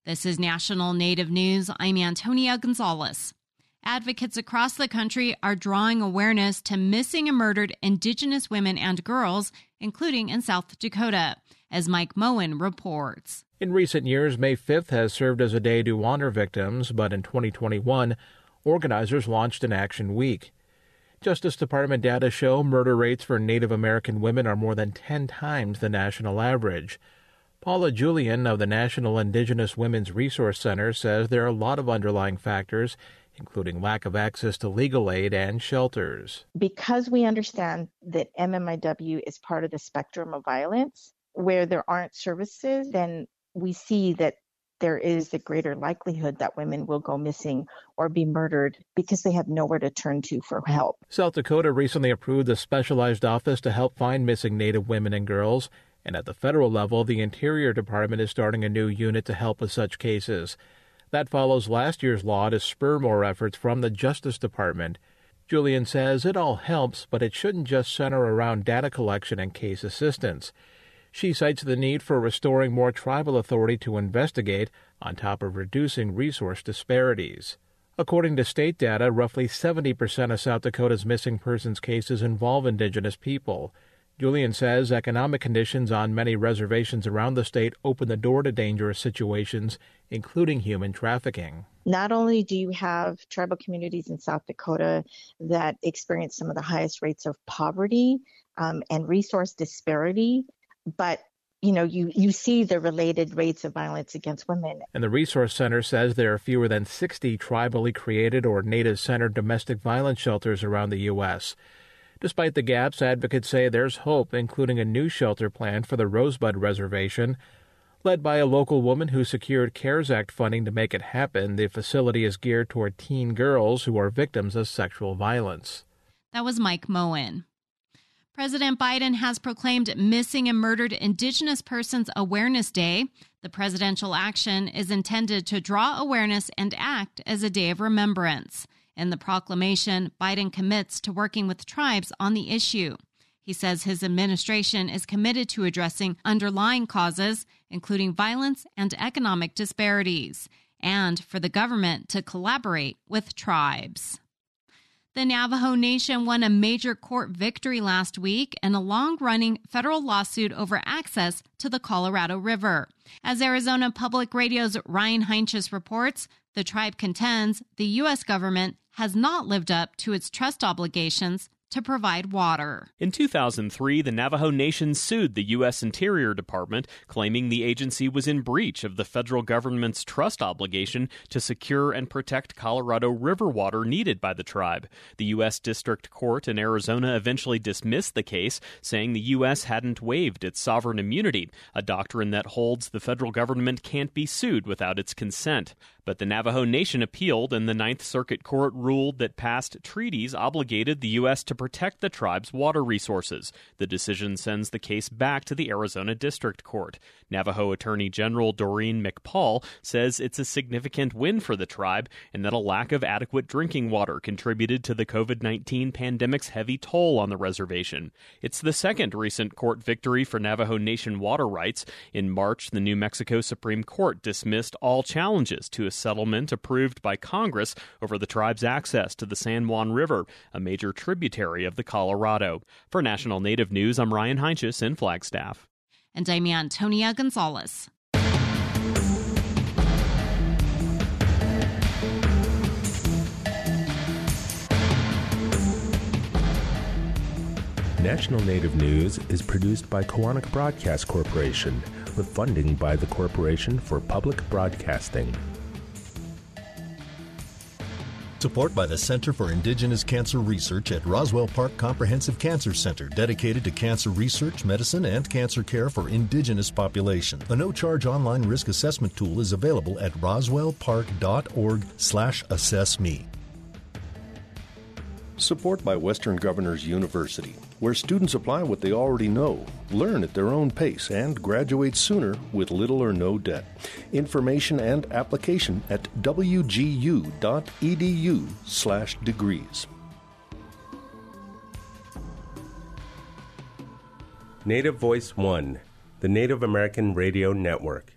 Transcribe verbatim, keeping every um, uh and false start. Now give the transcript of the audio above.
This is National Native News. I'm Antonia Gonzalez. Advocates across the country are drawing awareness to missing and murdered Indigenous women and girls, including in South Dakota, as Mike Moen reports. In recent years, May fifth has served as a day to honor victims, but in twenty twenty-one, organizers launched an action week. Justice Department data show murder rates for Native American women are more than ten times the national average. Paula Julian of the National Indigenous Women's Resource Center says there are a lot of underlying factors, including lack of access to legal aid and shelters. Because we understand that M M I W is part of the spectrum of violence, where there aren't services, then we see that there is a greater likelihood that women will go missing or be murdered because they have nowhere to turn to for help. South Dakota recently approved a specialized office to help find missing Native women and girls. And at the federal level, the Interior Department is starting a new unit to help with such cases. That follows last year's law to spur more efforts from the Justice Department. Julian says it all helps, but it shouldn't just center around data collection and case assistance. She cites the need for restoring more tribal authority to investigate, on top of reducing resource disparities. According to state data, roughly seventy percent of South Dakota's missing persons cases involve Indigenous people. Julian says economic conditions on many reservations around the state open the door to dangerous situations, including human trafficking. Not only do you have tribal communities in South Dakota that experience some of the highest rates of poverty um, and resource disparity, but you know, you, you see the related rates of violence against women. And the Resource Center says there are fewer than sixty tribally created or Native-centered domestic violence shelters around the U S Despite the gaps, advocates say there's hope, including a new shelter plan for the Rosebud Reservation. Led by a local woman who secured CARES Act funding to make it happen, the facility is geared toward teen girls who are victims of sexual violence. That was Mike Moen. President Biden has proclaimed Missing and Murdered Indigenous Persons Awareness Day. The presidential action is intended to draw awareness and act as a day of remembrance. In the proclamation, Biden commits to working with tribes on the issue. He says his administration is committed to addressing underlying causes, including violence and economic disparities, and for the government to collaborate with tribes. The Navajo Nation won a major court victory last week in a long-running federal lawsuit over access to the Colorado River. As Arizona Public Radio's Ryan Heinches reports, the tribe contends the U S government has not lived up to its trust obligations to provide water. In two thousand three, the Navajo Nation sued the U S Interior Department, claiming the agency was in breach of the federal government's trust obligation to secure and protect Colorado River water needed by the tribe. The U S District Court in Arizona eventually dismissed the case, saying the U S hadn't waived its sovereign immunity, a doctrine that holds the federal government can't be sued without its consent. But the Navajo Nation appealed, and the Ninth Circuit Court ruled that past treaties obligated the U S to protect the tribe's water resources. The decision sends the case back to the Arizona District Court. Navajo Attorney General Doreen McPaul says it's a significant win for the tribe and that a lack of adequate drinking water contributed to the covid nineteen pandemic's heavy toll on the reservation. It's the second recent court victory for Navajo Nation water rights. In March, the New Mexico Supreme Court dismissed all challenges to a settlement approved by Congress over the tribe's access to the San Juan River, a major tributary of the Colorado. For National Native News, I'm Ryan Heinches in Flagstaff. And I'm Antonia Gonzalez. National Native News is produced by Koahnic Broadcast Corporation with funding by the Corporation for Public Broadcasting. Support by the Center for Indigenous Cancer Research at Roswell Park Comprehensive Cancer Center, dedicated to cancer research, medicine, and cancer care for indigenous populations. A no-charge online risk assessment tool is available at roswellpark.org slash assessme. Support by Western Governors University, where students apply what they already know, learn at their own pace, and graduate sooner with little or no debt. Information and application at wgu.edu slash degrees. Native Voice One, the Native American Radio Network.